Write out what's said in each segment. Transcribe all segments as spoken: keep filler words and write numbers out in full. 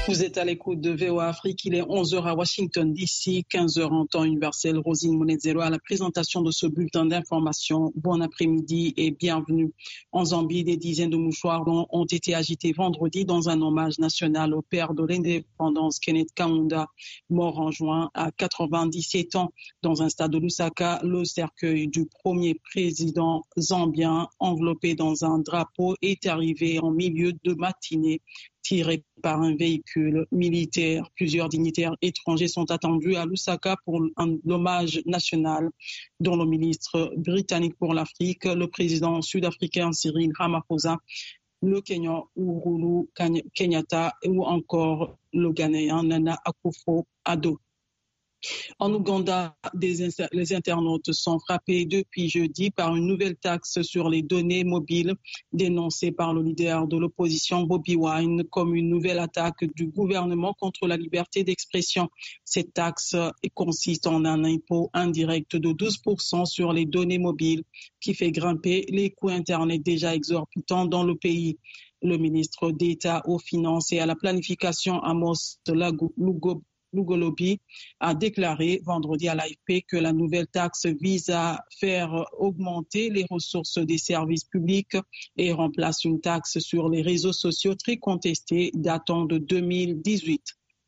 Vous êtes à l'écoute de V O A Afrique, il est onze heures à Washington D C, quinze heures en temps universel. Rosine Monedzero à la présentation de ce bulletin d'information. Bon après-midi et bienvenue. En Zambie, des dizaines de mouchoirs ont été agités vendredi dans un hommage national au père de l'indépendance, Kenneth Kaunda, mort en juin à quatre-vingt-dix-sept ans. Dans un stade de Lusaka, le cercueil du premier président zambien, enveloppé dans un drapeau, est arrivé en milieu de matinée, tiré par un véhicule militaire. Plusieurs dignitaires étrangers sont attendus à Lusaka pour un hommage national, dont le ministre britannique pour l'Afrique, le président sud-africain Cyril Ramaphosa, le Kenyan Uhuru Kenyatta ou encore le Ghanéen Nana Akufo-Addo. En Ouganda, des, les internautes sont frappés depuis jeudi par une nouvelle taxe sur les données mobiles dénoncée par le leader de l'opposition Bobi Wine comme une nouvelle attaque du gouvernement contre la liberté d'expression. Cette taxe consiste en un impôt indirect de douze pour cent sur les données mobiles qui fait grimper les coûts Internet déjà exorbitants dans le pays. Le ministre d'État aux Finances et à la Planification, Amos Lugo Lugolobi, a déclaré vendredi à l'A F P que la nouvelle taxe vise à faire augmenter les ressources des services publics et remplace une taxe sur les réseaux sociaux très contestée datant de deux mille dix-huit.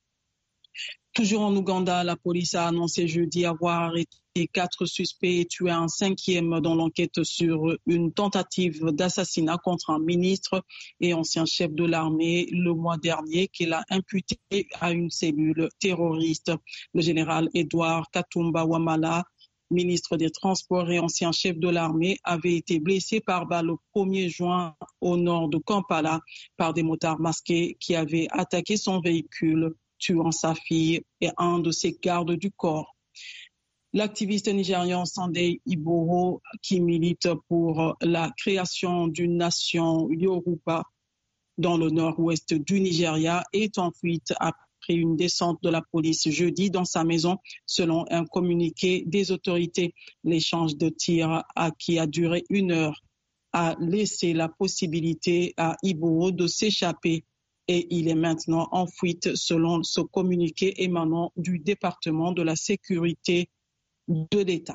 Toujours en Ouganda, la police a annoncé jeudi avoir arrêté quatre suspects et tué un cinquième dans l'enquête sur une tentative d'assassinat contre un ministre et ancien chef de l'armée le mois dernier qu'il a imputé à une cellule terroriste. Le général Edouard Katumba Wamala, ministre des Transports et ancien chef de l'armée, avait été blessé par balle le premier juin au nord de Kampala par des motards masqués qui avaient attaqué son véhicule, tuant sa fille et un de ses gardes du corps. L'activiste nigérian Sunday Igboro, qui milite pour la création d'une nation Yoruba dans le nord-ouest du Nigeria, est en fuite après une descente de la police jeudi dans sa maison, selon un communiqué des autorités. L'échange de tirs à qui a duré une heure a laissé la possibilité à Igboro de s'échapper. Et il est maintenant en fuite selon ce communiqué émanant du département de la sécurité de l'État.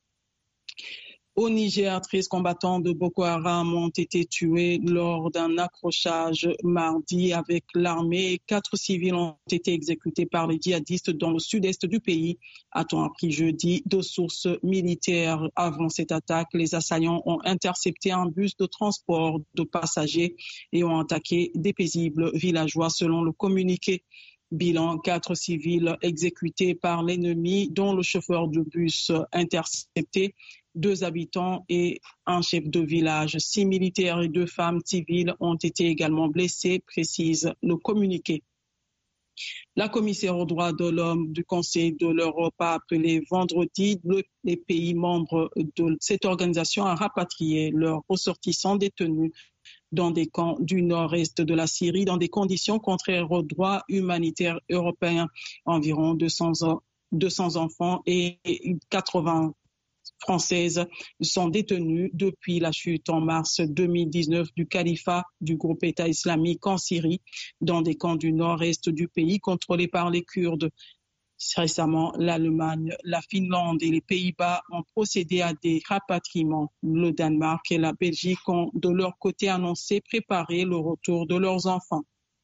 Au Niger, treize combattants de Boko Haram ont été tués lors d'un accrochage mardi avec l'armée. Quatre civils ont été exécutés par les djihadistes dans le sud-est du pays, a-t-on appris jeudi de sources militaires. Avant cette attaque, les assaillants ont intercepté un bus de transport de passagers et ont attaqué des paisibles villageois selon le communiqué. Bilan, quatre civils exécutés par l'ennemi, dont le chauffeur de bus intercepté, deux habitants et un chef de village. Six militaires et deux femmes civiles ont été également blessés, précise le communiqué. La commissaire aux droits de l'homme du Conseil de l'Europe a appelé vendredi les pays membres de cette organisation à rapatrier leurs ressortissants détenus dans des camps du nord-est de la Syrie dans des conditions contraires aux droits humanitaires européens. Environ deux cents, deux cents enfants et quatre-vingts Françaises sont détenues depuis la chute en mars deux mille dix-neuf du califat du groupe État islamique en Syrie dans des camps du nord-est du pays contrôlés par les Kurdes. Récemment, l'Allemagne, la Finlande et les Pays-Bas ont procédé à des rapatriements. Le Danemark et la Belgique ont de leur côté annoncé préparer le retour de leurs enfants.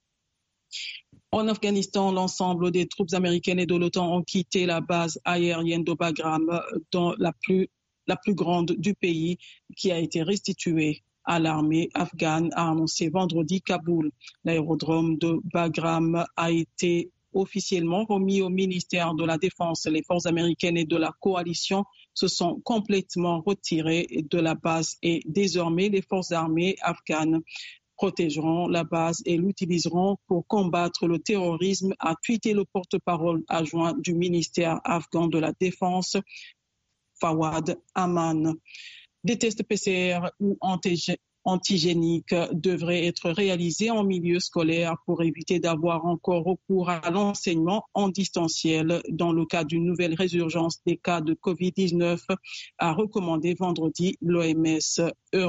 En Afghanistan, l'ensemble des troupes américaines et de l'OTAN ont quitté la base aérienne de Bagram, dans la plus, la plus grande du pays, qui a été restituée à l'armée afghane, a annoncé vendredi Kaboul. L'aérodrome de Bagram a été officiellement remis au ministère de la Défense. Les forces américaines et de la coalition se sont complètement retirées de la base et désormais les forces armées afghanes protégeront la base et l'utiliseront pour combattre le terrorisme, a tweeté le porte-parole adjoint du ministère afghan de la Défense, Fawad Aman. Des tests P C R ou antigéniques devraient être réalisés en milieu scolaire pour éviter d'avoir encore recours à l'enseignement en distanciel dans le cas d'une nouvelle résurgence des cas de covid dix-neuf, a recommandé vendredi l'O M S.